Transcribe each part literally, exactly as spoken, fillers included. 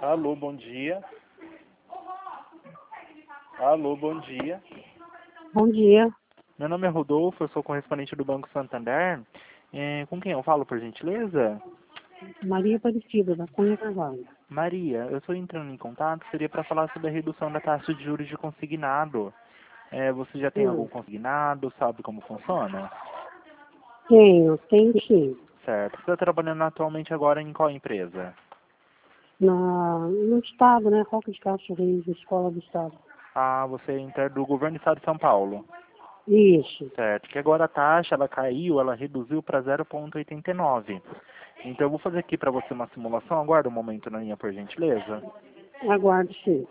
Alô, bom dia. Alô, bom dia. Bom dia. Meu nome é Rodolfo, eu sou correspondente do Banco Santander. É, com quem eu falo, por gentileza? Maria Aparecida, da Cunha Carvalho. Maria, eu estou entrando em contato, seria para falar sobre a redução da taxa de juros de consignado. É, você já tem algum Hum. consignado, sabe como funciona? Tenho, tenho sim. Certo. Você está trabalhando atualmente agora em qual empresa? Na, no Estado, né? Roca de Castro Reis, Escola do Estado. Ah, você é do governo do estado de São Paulo. Isso. Certo. Que agora a taxa, ela caiu, ela reduziu para zero vírgula oitenta e nove. Então eu vou fazer aqui para você uma simulação. Aguarda um momento na linha, por gentileza. Aguardo sim.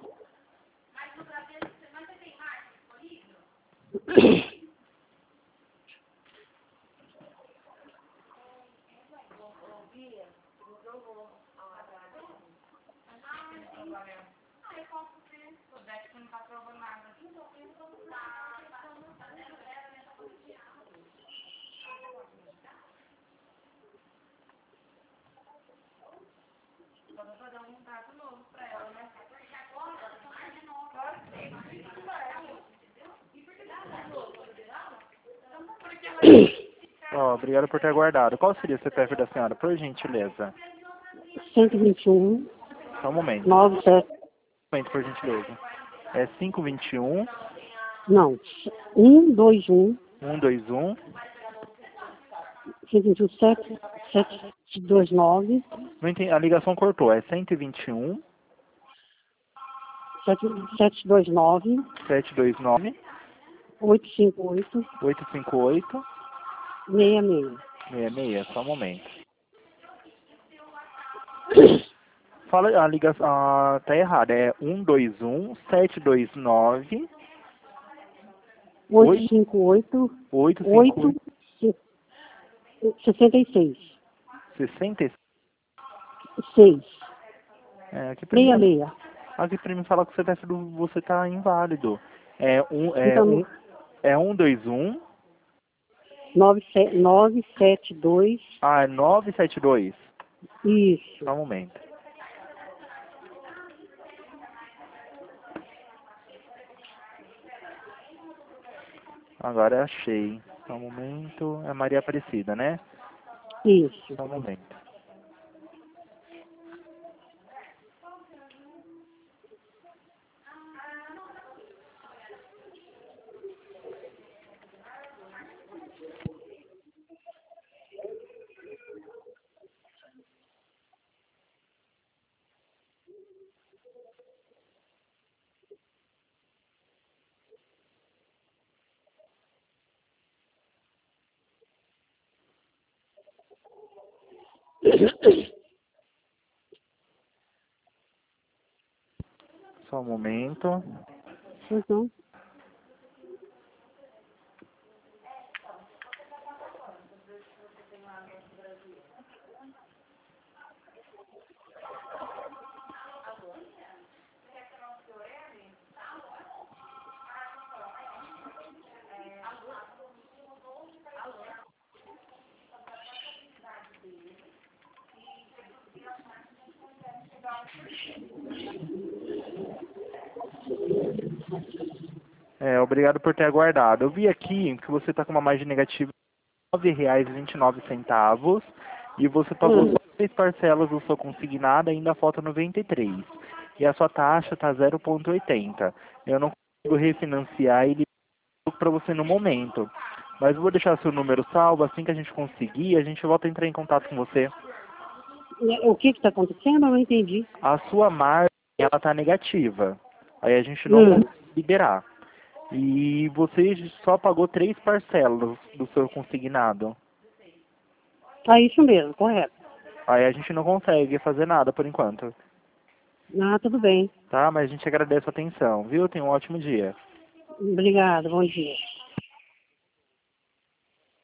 Ó, obrigado por ter aguardado. Qual seria o C P F da senhora, por gentileza? cento e vinte e um, Só um momento. nove sete. Um momento, por gentileza. É cinco vinte e um, Não. um dois um, um dois um. cento e vinte e um, sete sete dois nove, Não entendi, a ligação cortou. É cento e vinte e um, sete dois nove, sete dois nove, oito cinco oito, oito cinco oito, seis seis. seis seis. Só um momento. Fala, a ligação ah, tá errada. É um dois um, sete dois nove, oito cinco oito, oito cinco oito, oito, sessenta e seis. sessenta e seis. seis. É, aqui pra mim, seis seis. aqui pra mim fala que o C P F do você tá inválido. É um, é Então, um, é um dois um. nove sete dois. Ah, é nove sete dois. Isso. Só um momento. Agora achei. Só um momento. É Maria Aparecida, né? Isso. Só um momento. Só um momento. Então, É, obrigado por ter aguardado. Eu vi aqui que você está com uma margem negativa de nove reais e vinte e nove centavos e você pagou hum, só três parcelas do seu consignado, ainda falta noventa e três. E a sua taxa está zero vírgula oitenta. Eu não consigo refinanciar ele para você no momento. Mas eu vou deixar seu número salvo, assim que a gente conseguir, a gente volta a entrar em contato com você. o que está acontecendo? Eu não entendi. A sua margem, ela está negativa. Aí a gente não Hum, consegue liberar. E você só pagou três parcelas do seu consignado. é isso mesmo, correto. Aí a gente não consegue fazer nada por enquanto. Ah, tudo bem. Tá? Mas a gente agradece a atenção, viu? Tenha um ótimo dia. Obrigada, bom dia.